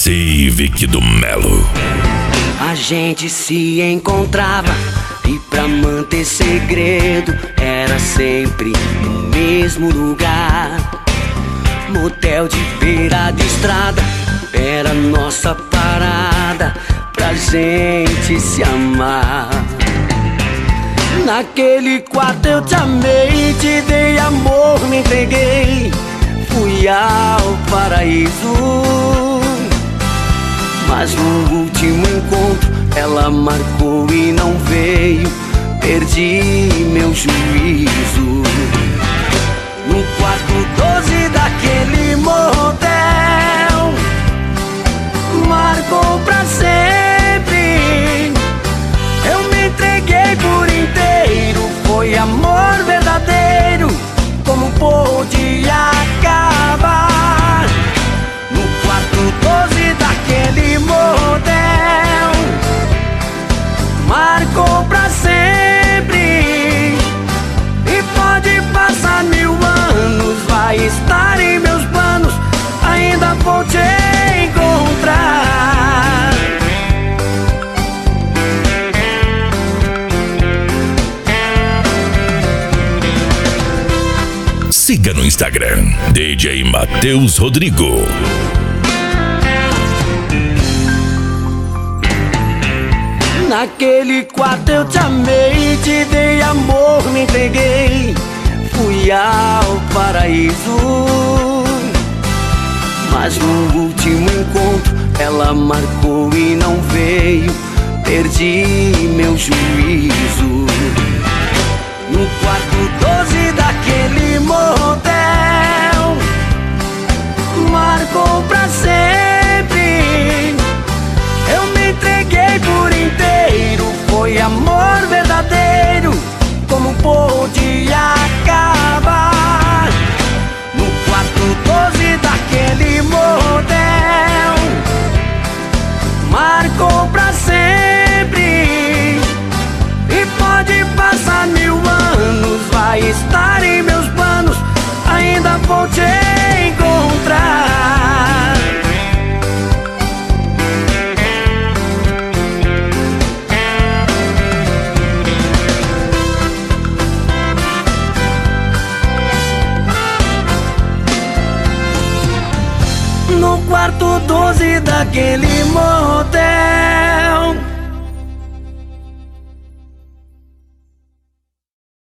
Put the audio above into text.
Civic do Melo. A gente se encontrava e pra manter segredo era sempre no mesmo lugar. Motel de beira de estrada era nossa parada pra gente se amar. Naquele quarto eu te amei, te dei amor, me entreguei, fui ao paraíso. Mas no último encontro ela marcou e não veio, perdi meu juízo. No quarto 12 daquele motel, marcou pra sempre. Eu me entreguei por inteiro, foi amor verdadeiro. Como pôde acabar? No quarto 12 daquele motel, marcou pra sempre. E pode passar 1000 anos, vai estar em meus planos, ainda vou te encontrar. Siga no Instagram, DJ Matheus Rodrigo. Naquele quarto eu te amei, te dei amor, me entreguei, fui ao paraíso. Mas no último encontro ela marcou e não veio, perdi meu juízo. No quarto 12 daquele motel, marcou pra sempre. Eu me entreguei por inteiro, foi amor verdadeiro. Como pôde acabar? No quarto 12 daquele motel, marcou pra sempre. E pode passar 1000 anos, vai estar em meus planos, ainda vou te encontrar. No quarto 12 daquele motel,